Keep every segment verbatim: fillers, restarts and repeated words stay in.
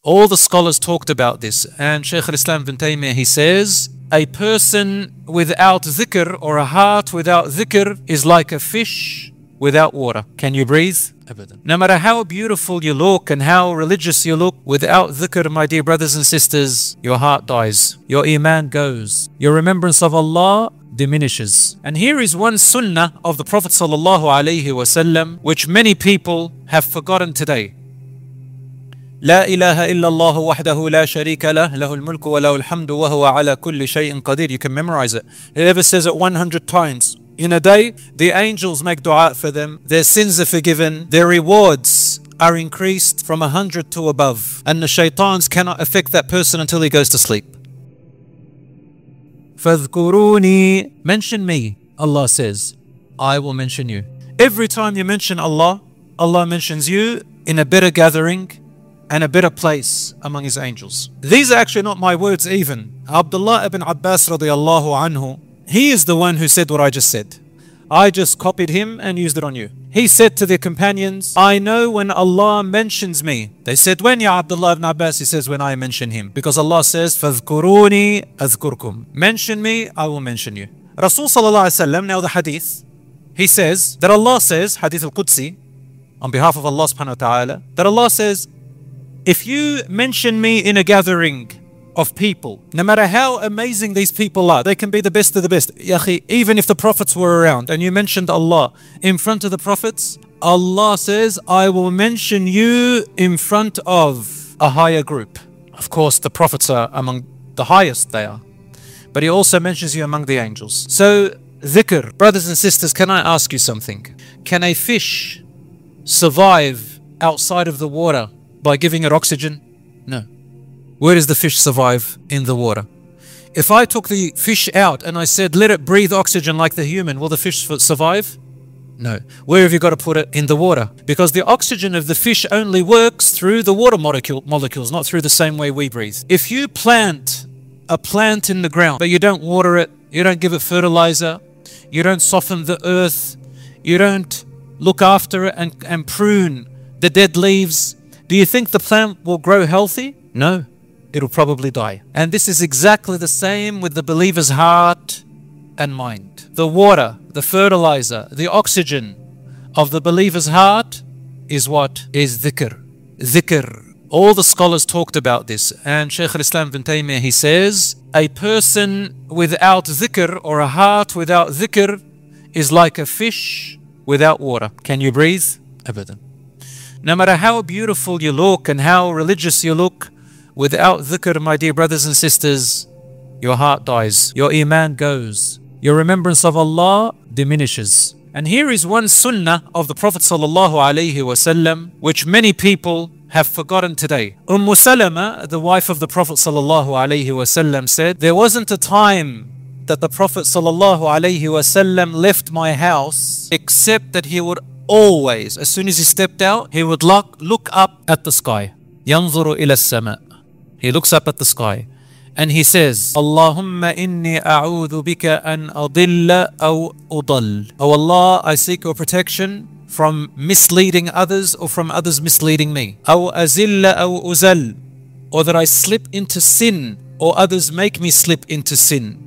All the scholars talked about this, and Shaykh al-Islam ibn Taymiyyah, he says, a person without dhikr, or a heart without dhikr, is like a fish without water. Can you breathe? No matter how beautiful you look and how religious you look, without dhikr, my dear brothers and sisters, your heart dies, your iman goes, your remembrance of Allah diminishes. And here is one sunnah of the Prophet sallallahu alaihi wasallam, which many people have forgotten today. لا إله إلا الله وحده لا شريك له له الملك وله الحمد وهو على كل شيء قدير. You can memorize it. Whoever says it one hundred times in a day, the angels make dua for them, their sins are forgiven, their rewards are increased from a hundred to above, and the shaitans cannot affect that person until he goes to sleep. فَاذْكُرُونِي, mention me, Allah says, I will mention you. Every time you mention Allah, Allah mentions you in a better gathering and a better place among His angels. These are actually not my words even. Abdullah ibn Abbas radiallahu anhu, he is the one who said what I just said. I just copied him and used it on you. He said to the companions, I know when Allah mentions me. They said, when, ya Abdullah ibn Abbas? He says, when I mention him. Because Allah says, فَاذْكُرُونِي أَذْكُرْكُمْ. Mention me, I will mention you. Rasul sallallahu alayhi wa sallam, now the hadith, he says that Allah says, hadith al-Qudsi, on behalf of Allah subhanahu wa ta'ala, that Allah says, if you mention me in a gathering of people, no matter how amazing these people are, they can be the best of the best. Yahi, even if the prophets were around and you mentioned Allah in front of the prophets, Allah says, I will mention you in front of a higher group. Of course, the prophets are among the highest they are, but He also mentions you among the angels. So, dhikr, brothers and sisters, can I ask you something? Can a fish survive outside of the water by giving it oxygen? No. Where does the fish survive? In the water. If I took the fish out and I said, let it breathe oxygen like the human, will the fish survive? No. Where have you got to put it? In the water. Because the oxygen of the fish only works through the water molecule, molecules, not through the same way we breathe. If you plant a plant in the ground, but you don't water it, you don't give it fertilizer, you don't soften the earth, you don't look after it and, and prune the dead leaves, do you think the plant will grow healthy? No, it'll probably die. And this is exactly the same with the believer's heart and mind. The water, the fertilizer, the oxygen of the believer's heart is what? Is dhikr. Dhikr. All the scholars talked about this, and Shaykh al-Islam ibn Taymiyyah, he says, a person without dhikr, or a heart without dhikr, is like a fish without water. Can you breathe? Abadan. No matter how beautiful you look and how religious you look, without dhikr, my dear brothers and sisters, your heart dies, your iman goes, your remembrance of Allah diminishes. And here is one sunnah of the Prophet sallallahu alaihi wasallam, which many people have forgotten today. Umm Salama, the wife of the Prophet sallallahu alaihi wasallam, said, there wasn't a time that the Prophet sallallahu alaihi wasallam left my house except that he would always, as soon as he stepped out, he would look, look up at the sky. ينظر إلى السماء. He looks up at the sky and he says, Allahumma inni a'udhu bika an adilla aw udall. Oh Allah, I seek your protection from misleading others or from others misleading me. Aw azilla aw uzal. Or that I slip into sin or others make me slip into sin.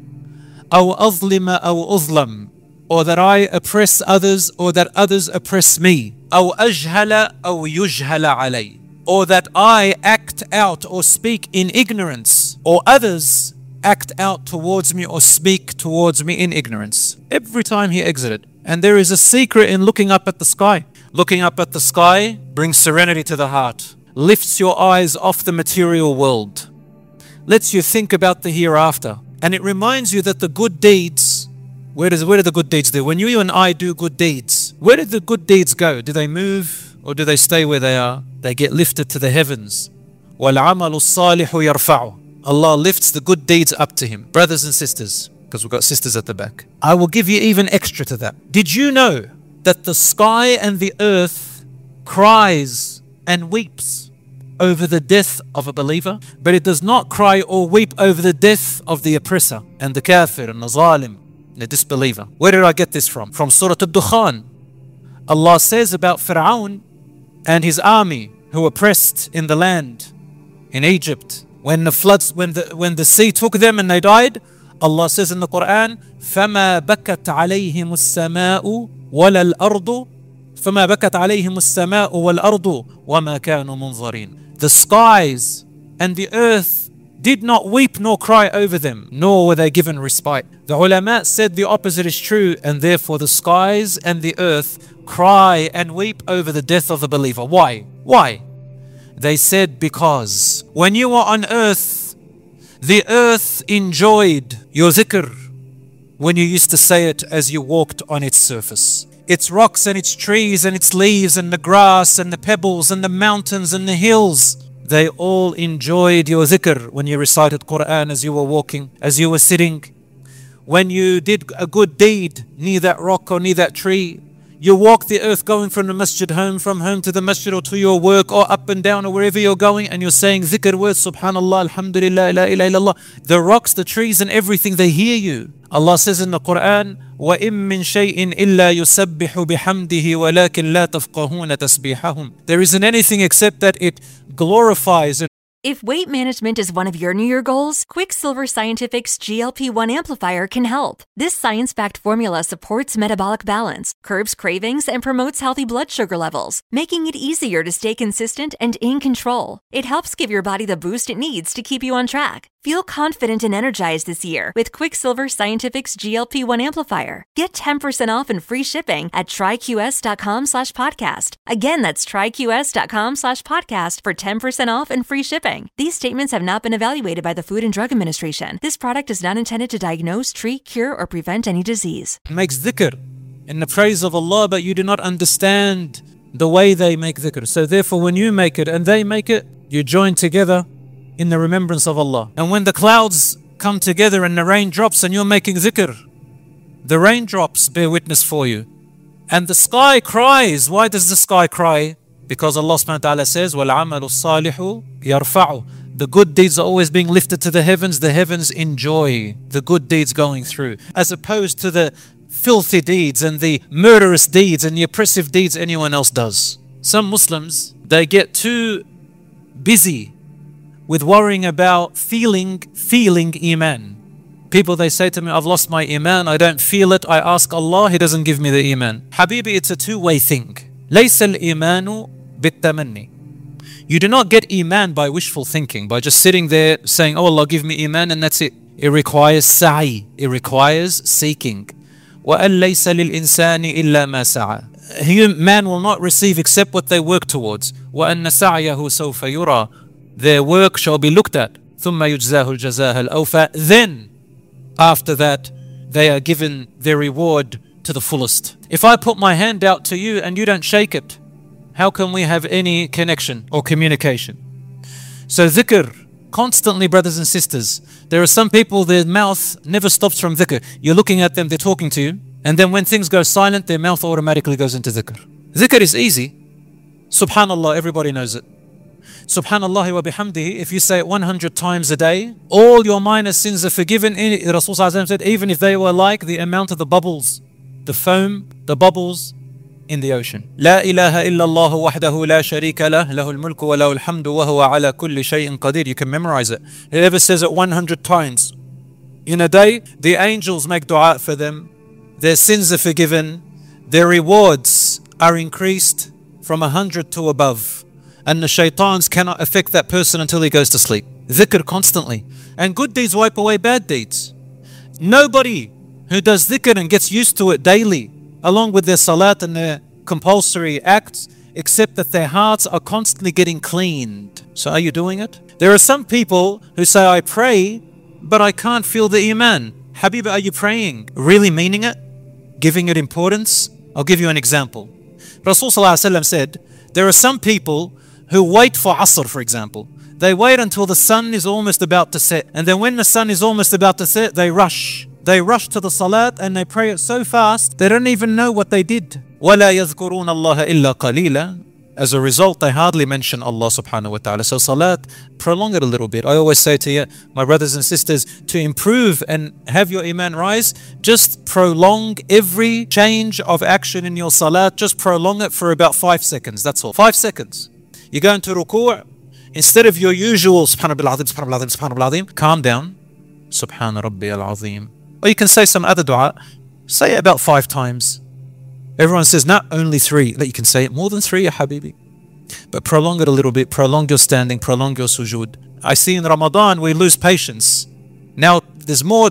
Aw azlima aw uzlam. Or that I oppress others or that others oppress me. Aw ajhala aw yujhala alay. Or that I act out or speak in ignorance, or others act out towards me or speak towards me in ignorance. Every time he exited. And there is a secret in looking up at the sky. Looking up at the sky brings serenity to the heart, lifts your eyes off the material world, lets you think about the hereafter. And it reminds you that the good deeds, where does where do the good deeds do? When you and I do good deeds, where did the good deeds go? Do they move? Or do they stay where they are? They get lifted to the heavens. وَالْعَمَلُ الصَّالِحُ يَرْفَعُ. Allah lifts the good deeds up to Him. Brothers and sisters, because we've got sisters at the back, I will give you even extra to that. Did you know that the sky and the earth cries and weeps over the death of a believer? But it does not cry or weep over the death of the oppressor and the kafir and the zalim, the disbeliever. Where did I get this from? From Surah Ad-Dukhan. Allah says about Fir'aun and his army who oppressed in the land. in Egypt, when the floods, when the when the sea took them and they died, Allah says in the Quran, فَمَا بَكَتْ عَلَيْهِمُ السَّمَاءُ وَلَا الْأَرْضُ فَمَا بَكَتْ عَلَيْهِمُ السَّمَاءُ وَالْأَرْضُ وَمَا كَانُوا مُنظَرِينَ. The skies and the earth did not weep nor cry over them, nor were they given respite. The ulama said the opposite is true, and therefore the skies and the earth cry and weep over the death of the believer. Why? Why? They said because when you were on earth, the earth enjoyed your dhikr when you used to say it as you walked on its surface. Its rocks and its trees and its leaves and the grass and the pebbles and the mountains and the hills, they all enjoyed your dhikr when you recited Quran as you were walking, as you were sitting. When you did a good deed near that rock or near that tree, you walk the earth going from the masjid home, from home to the masjid or to your work or up and down or wherever you're going, and you're saying dhikr words, subhanallah, alhamdulillah, la ilaha illallah. The rocks, the trees and everything, they hear you. Allah says in the Quran, وَإِن مِّن شَيْءٍ إِلَّا يُسَبِّحُ بِحَمْدِهِ وَلَكِنْ لَا تَفْقَهُونَ تَسْبِيحَهُمْ. There isn't anything except that it glorifies. If weight management is one of your New Year goals, Quicksilver Scientific's G L P one amplifier can help. This science-backed formula supports metabolic balance, curbs cravings, and promotes healthy blood sugar levels, making it easier to stay consistent and in control. It helps give your body the boost it needs to keep you on track. Feel confident and energized this year with Quicksilver Scientific's G L P one amplifier. Get ten percent off and free shipping at tryqs.com slash podcast. Again, that's tryqs.com slash podcast for ten percent off and free shipping. These statements have not been evaluated by the Food and Drug Administration. This product is not intended to diagnose, treat, cure, or prevent any disease. Makes dhikr in the praise of Allah, but you do not understand the way they make dhikr. So therefore, when you make it and they make it, you join together in the remembrance of Allah. And when the clouds come together and the rain drops and you're making dhikr, the raindrops bear witness for you. And the sky cries. Why does the sky cry? Because Allah subhanahu wa ta'ala says, وَالْعَمَلُ الصَّالِحُ يَرْفَعُ. The good deeds are always being lifted to the heavens. The heavens enjoy the good deeds going through, as opposed to the filthy deeds and the murderous deeds and the oppressive deeds anyone else does. Some Muslims, they get too busy with worrying about feeling, feeling Iman. People, they say to me, I've lost my Iman, I don't feel it. I ask Allah, He doesn't give me the Iman. Habibi, it's a two-way thing. لَيْسَ الْإِيمَانُ بِالتَّمَنِّي. You do not get Iman by wishful thinking, by just sitting there saying, oh Allah, give me Iman, and that's it. It requires sa'i. It requires seeking. وَأَن لَيْسَ لِلْإِنسَانِ إِلَّا مَا سَعَى. Man will not receive except what they work towards. وَأَنَّ سَعْيَهُ سَوْفَ يُرَى. Their work shall be looked at. ثُمَّ يُجْزَاهُ الْجَزَاءَ الْأَوْفَى. Then, after that, they are given their reward to the fullest. If I put my hand out to you and you don't shake it, how can we have any connection or communication? So dhikr, constantly, brothers and sisters. There are some people, their mouth never stops from dhikr. You're looking at them, they're talking to you, and then when things go silent, their mouth automatically goes into dhikr. Dhikr is easy. Subhanallah, everybody knows it. Subhanallah wa bihamdihi, if you say it one hundred times a day, all your minor sins are forgiven. Rasul said, even if they were like the amount of the bubbles, the foam, the bubbles in the ocean. لا إله إلا الله وحده لا شريك له له الملك وله الحمد وهو على كل شيء قدير. You can memorize it. Whoever says it one hundred times in a day, the angels make dua for them. Their sins are forgiven. Their rewards are increased from a hundred to above. And the shaitans cannot affect that person until he goes to sleep. Dhikr constantly. And good deeds wipe away bad deeds. Nobody who does dhikr and gets used to it daily, along with their salat and their compulsory acts, except that their hearts are constantly getting cleaned. So are you doing it? There are some people who say, I pray, but I can't feel the Iman. Habiba, are you praying? Really meaning it? Giving it importance? I'll give you an example. Rasul Sallallahu Alaihi Wasallam said, there are some people who wait for Asr, for example. They wait until the sun is almost about to set. And then when the sun is almost about to set, they rush. They rush to the salat and they pray it so fast, they don't even know what they did. وَلَا يَذْكُرُونَ اللَّهَ إِلَّا قَلِيلًا. As a result, they hardly mention Allah subhanahu wa ta'ala. So salat, prolong it a little bit. I always say to you, my brothers and sisters, to improve and have your iman rise, just prolong every change of action in your salat. Just prolong it for about five seconds. That's all. Five seconds. You go into ruku', instead of your usual Subhanallah al-Azim, Subhanallah al-Azim, Subhanallah al-Azim, calm down. Subhana Rabbi al-Azim. Or you can say some other dua. Say it about five times. Everyone says, not only three. That you can say it more than three, ya habibi. But prolong it a little bit. Prolong your standing. Prolong your sujood. I see in Ramadan we lose patience. Now there's more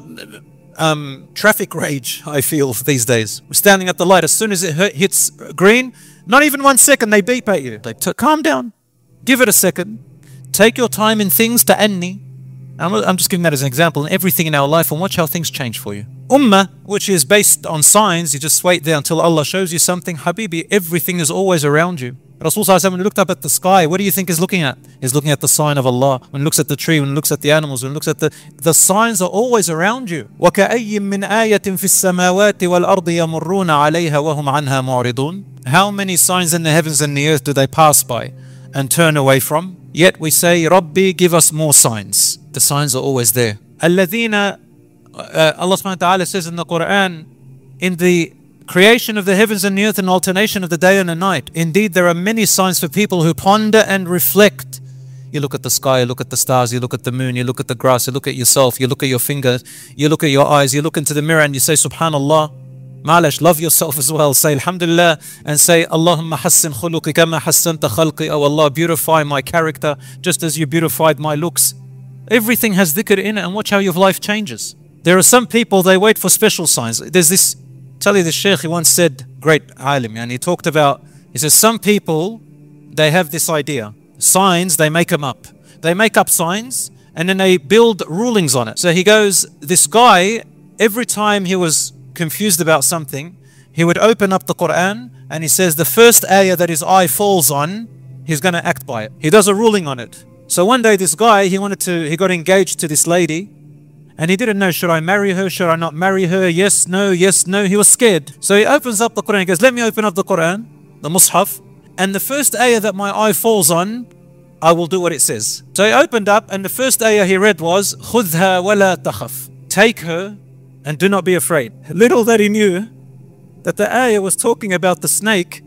um, traffic rage, I feel, these days. We're standing at the light. As soon as it hits green, not even one second, they beep at you. Like, calm down. Give it a second. Take your time in things to anni. I'm just giving that as an example in everything in our life, and watch how things change for you. Ummah, which is based on signs, you just wait there until Allah shows you something. Habibi, everything is always around you. Rasul sallallahu alaihi wasallam, when he looked up at the sky, what do you think he's looking at? He's looking at the sign of Allah. When he looks at the tree, when he looks at the animals, when he looks at the... The signs are always around you. وَكَأَيٍّ مِّنْ آيَةٍ فِي السَّمَاوَاتِ وَالْأَرْضِ يَمُرُّونَ عَلَيْهَا وَهُمْ عَنْهَا مُعْرِضُونَ. How many signs in the heavens and the earth do they pass by and turn away from? Yet we say, Rabbi, give us more signs. The signs are always there. الَّذِينَ uh, Allah subhanahu wa ta'ala says in the Quran, in the creation of the heavens and the earth and alternation of the day and the night, indeed there are many signs for people who ponder and reflect. You look at the sky, you look at the stars, you look at the moon, you look at the grass, you look at yourself, you look at your fingers, you look at your eyes, you look into the mirror and you say, Subhanallah. Ma'alash, love yourself as well. Say Alhamdulillah and say, Allahumma hassin khuluqi kama hassanta khalqi. Oh Allah, beautify my character just as you beautified my looks. Everything has dhikr in it, and watch how your life changes. There are some people, they wait for special signs. There's this, tell you the Shaykh, he once said, great alim, and he talked about, he says, some people, they have this idea. Signs, they make them up. They make up signs, and then they build rulings on it. So he goes, this guy, every time he was confused about something, he would open up the Quran, and he says, the first ayah that his eye falls on, he's going to act by it. He does a ruling on it. So one day this guy, he wanted to, he got engaged to this lady, and he didn't know, should I marry her, should I not marry her, yes, no, yes, no, he was scared. So he opens up the Quran, he goes, let me open up the Quran, the Mus'haf, and the first ayah that my eye falls on, I will do what it says. So he opened up, and the first ayah he read was, خُذْهَا وَلَا تَخَفْ. Take her, and do not be afraid. Little that he knew, that the ayah was talking about the snake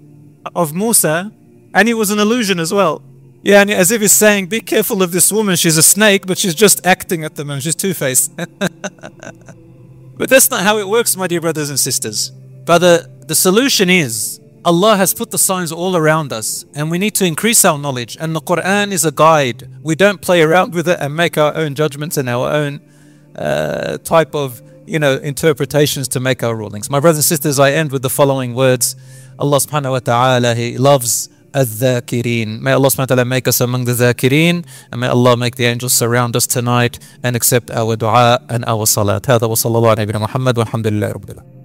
of Musa, and it was an illusion as well. Yeah, and as if he's saying, be careful of this woman, she's a snake, but she's just acting at the moment, she's two-faced. But that's not how it works, my dear brothers and sisters. But the, the solution is, Allah has put the signs all around us, and we need to increase our knowledge, and the Quran is a guide. We don't play around with it and make our own judgments and our own uh, type of, you know, interpretations to make our rulings. My brothers and sisters, I end with the following words. Allah subhanahu wa ta'ala, He loves الذاكرين. May Allah subhanahu wa ta'ala make us among the ذاكرين, and may Allah make the angels surround us tonight and accept our dua and our salat. هذا وصلى الله على نبينا محمد والحمد لله رب العالمين.